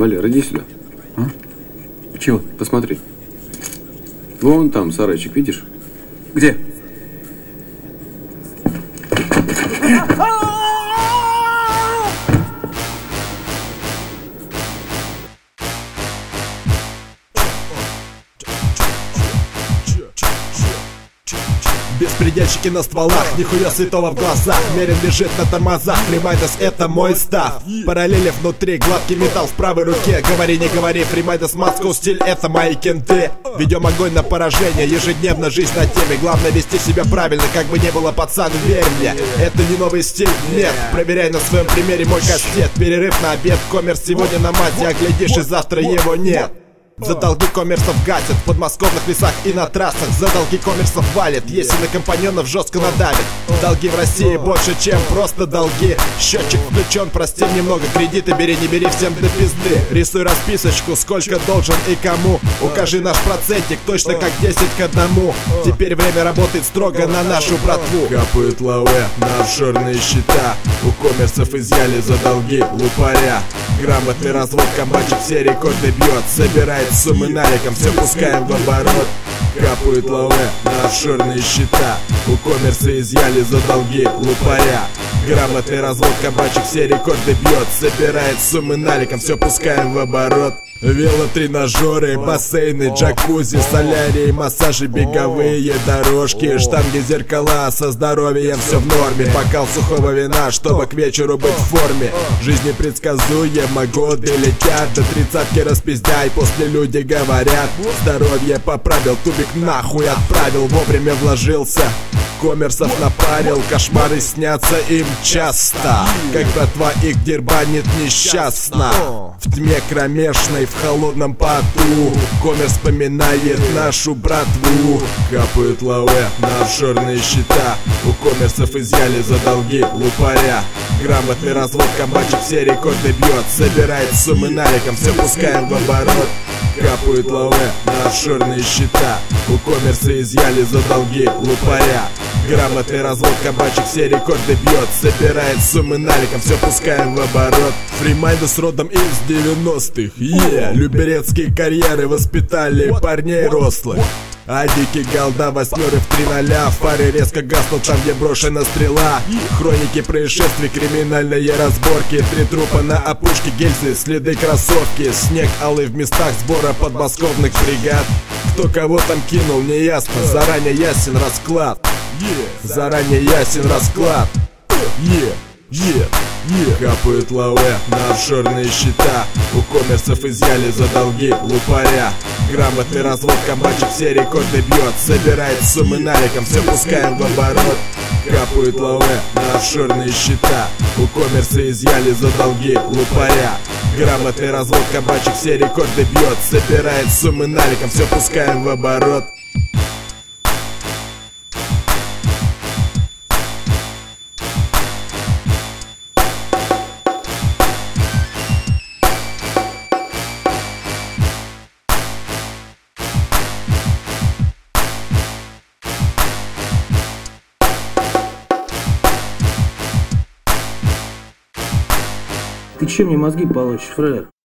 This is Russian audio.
Валер, иди сюда. А? Чего? Посмотри. Вон там сарайчик, видишь? Где? Беспредельщики на стволах, нихуя святого в глазах. Мерин лежит на тормозах, Фримайдас это мой став. Параллели внутри, гладкий металл в правой руке. Говори, не говори, Фримайдас Москва стиль это мои кенты. Ведем огонь на поражение, ежедневно жизнь на теме. Главное вести себя правильно, как бы не было, пацан, верь мне. Это не новый стиль, нет, проверяй на своем примере мой кастет. Перерыв на обед, коммерс сегодня на мате, а глядишь и завтра его нет. За долги коммерсов гасят в подмосковных лесах и на трассах. За долги коммерсов валит, если на компаньонов жестко надавит. Долги в России больше, чем просто долги. Счетчик включен, прости немного, кредиты бери, не бери, всем до пизды. Рисуй расписочку, сколько должен и кому. Укажи наш процентик, точно как 10 к 1. Теперь время работает строго на нашу братву. Капают лаве на офшорные счета. У коммерсов изъяли за долги лупаря. Грамотный развод, комбатчик все рекорды бьет. Собирает суммы наликом, все пускаем в оборот. Капают лаве на офшорные счета. У коммерса изъяли за долги лупаря. Грамотный развод, кабачик все рекорды бьет. Собирает суммы наликом, все пускаем в оборот. Велотренажеры, бассейны, джакузи, солярии, массажи, беговые дорожки, штанги, зеркала, со здоровьем все в норме. Бокал сухого вина, чтобы к вечеру быть в форме. Жизнь непредсказуема, годы летят, до 30-ки распиздяй, после люди говорят. Здоровье поправил, тубик нахуй отправил, вовремя вложился. Коммерсов напарил, кошмары снятся им часто. Как братва их дербанит несчастно. В тьме кромешной, в холодном поту коммерс вспоминает нашу братву. Капают лаве на офшорные счета. У коммерсов изъяли за долги лупаря. Грамотный развод, комбатчик все рекорды бьет. Собирает суммы наликом, все пускаем в оборот. Капают лаве на офшорные счета. У коммерса изъяли за долги лупаря. Грамотный развод, кабачик все рекорды бьет. Собирает суммы наликом, все пускаем в оборот. Фримайдас родом из 90-х, Люберецкие карьеры воспитали парней рослых. А дикий голда, восьмеры в 3-0. Фары резко гаснут там, где брошена стрела. Хроники происшествий, криминальные разборки. 3 трупа на опушке, гильзы, следы кроссовки. Снег алый в местах сбора подмосковных бригад. Кто кого там кинул, не ясно. Заранее ясен расклад. Заранее ясен расклад. Капают лаве на офшорные счета. У коммерсов изъяли за долги лупаря. Грамотный развод, комбатчик все рекорды бьет. Собирает суммы наликом, все пускаем в оборот. Капают лаве на офшорные счета. У коммерса изъяли за долги лупаря. Грамотный развод, комбатчик все рекорды бьет. Собирает суммы наликом, все пускаем в оборот. Ты че мне мозги получишь, фрер?